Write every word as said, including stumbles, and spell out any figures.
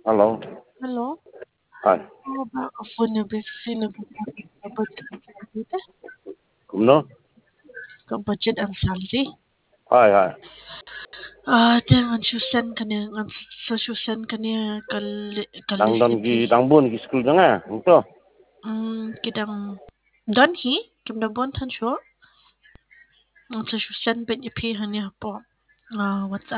Hello. Hello. Hi. How about a phone vaccine a budget and salary? No? Ka budget and salary. Hi, hi. Ah, then once you send kanya, so you send kanya kal Tangdon kalistiti. gi tangbun gi school janga. Ito. Hmm, kitang done hi. Kim na bon tan sure. So you send ben ipi hanya po. Ah, WhatsApp.